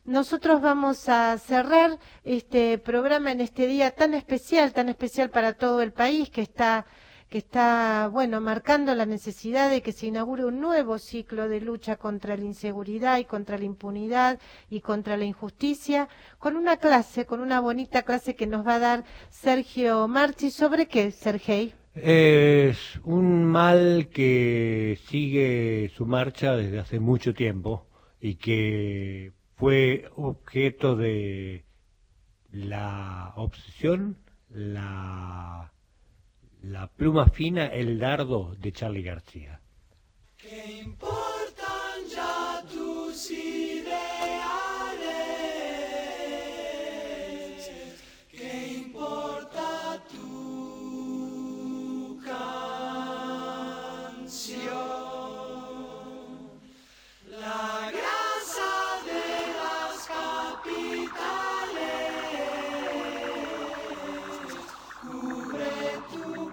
nosotros vamos a cerrar este programa en este día tan especial para todo el país que está, bueno, marcando la necesidad de que se inaugure un nuevo ciclo de lucha contra la inseguridad y contra la impunidad y contra la injusticia, con una bonita clase que nos va a dar Sergio Marchi. ¿Sobre qué, Sergei? Es un mal que sigue su marcha desde hace mucho tiempo y que fue objeto de la obsesión, la pluma fina, el dardo de Charly García. ¿Qué importan ya tus ideales? ¿Qué importa tu canción? La grasa de las capitales cubre tu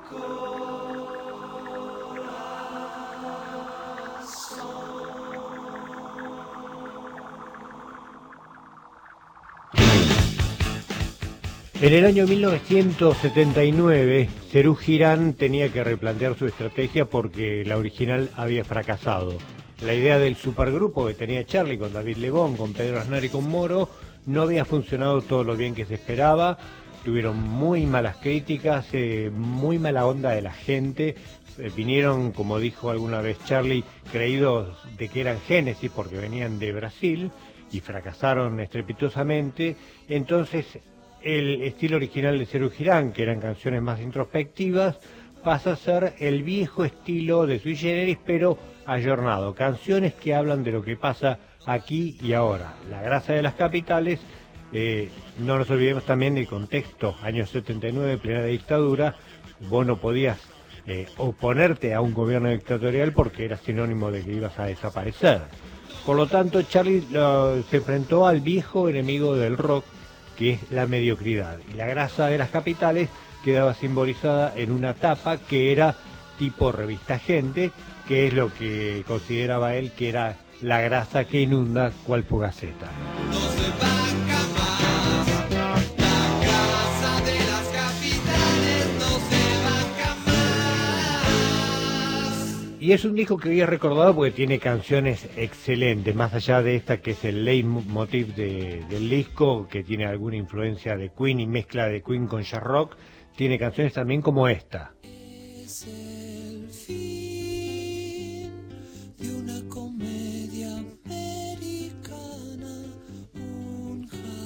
En el año 1979, Serú Girán tenía que replantear su estrategia porque la original había fracasado. La idea del supergrupo que tenía Charly con David Lebón, con Pedro Aznar y con Moro no había funcionado todo lo bien que se esperaba. Tuvieron muy malas críticas, muy mala onda de la gente. Vinieron, como dijo alguna vez Charly, creídos de que eran Génesis porque venían de Brasil y fracasaron estrepitosamente. Entonces, el estilo original de Serú Girán, que eran canciones más introspectivas, pasa a ser el viejo estilo de Sui Generis, pero ayornado. Canciones que hablan de lo que pasa aquí y ahora. La grasa de las capitales, no nos olvidemos también del contexto, años 79, plena dictadura. Vos no podías oponerte a un gobierno dictatorial porque era sinónimo de que ibas a desaparecer. Por lo tanto, Charly se enfrentó al viejo enemigo del rock, que es la mediocridad. Y la grasa de las capitales quedaba simbolizada en una tapa que era tipo revista Gente, que es lo que consideraba él que era la grasa que inunda cual Fugaceta. no se banca más. La grasa de las capitales no se banca más. Y es un disco que hoy es recordado porque tiene canciones excelentes, más allá de esta que es el leitmotiv del disco, que tiene alguna influencia de Queen y mezcla de Queen con jazz rock. Tiene canciones también como esta. Es el fin de una comedia americana, un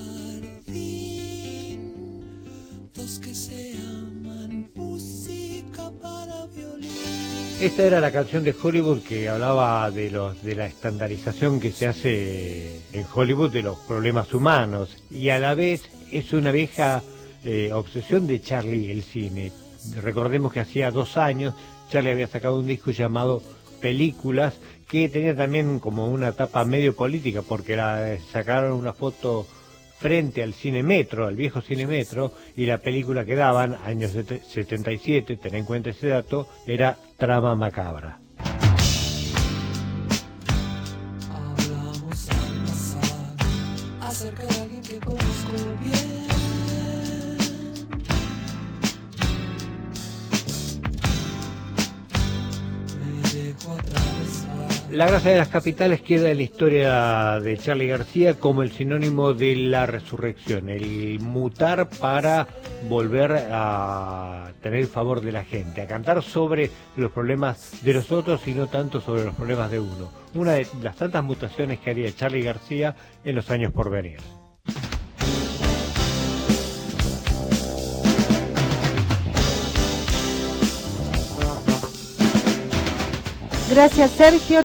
jardín, dos que se aman, música para violín. Esta era la canción de Hollywood que hablaba de la estandarización que se hace en Hollywood de los problemas humanos, y a la vez es una vieja obsesión de Charly el cine. Recordemos que hacía 2 años Charly había sacado un disco llamado Películas, que tenía también como una etapa medio política, porque sacaron una foto frente al Cine Metro, al viejo Cine Metro, y la película que daban, años 77, ten en cuenta ese dato, era Trama Macabra. Hablamos al pasar acerca de alguien que conozco bien. Me dejo atravesar. La grasa de las capitales queda en la historia de Charly García como el sinónimo de la resurrección, el mutar para volver a tener el favor de la gente, a cantar sobre los problemas de los otros y no tanto sobre los problemas de uno. Una de las tantas mutaciones que haría Charly García en los años por venir. Gracias, Sergio.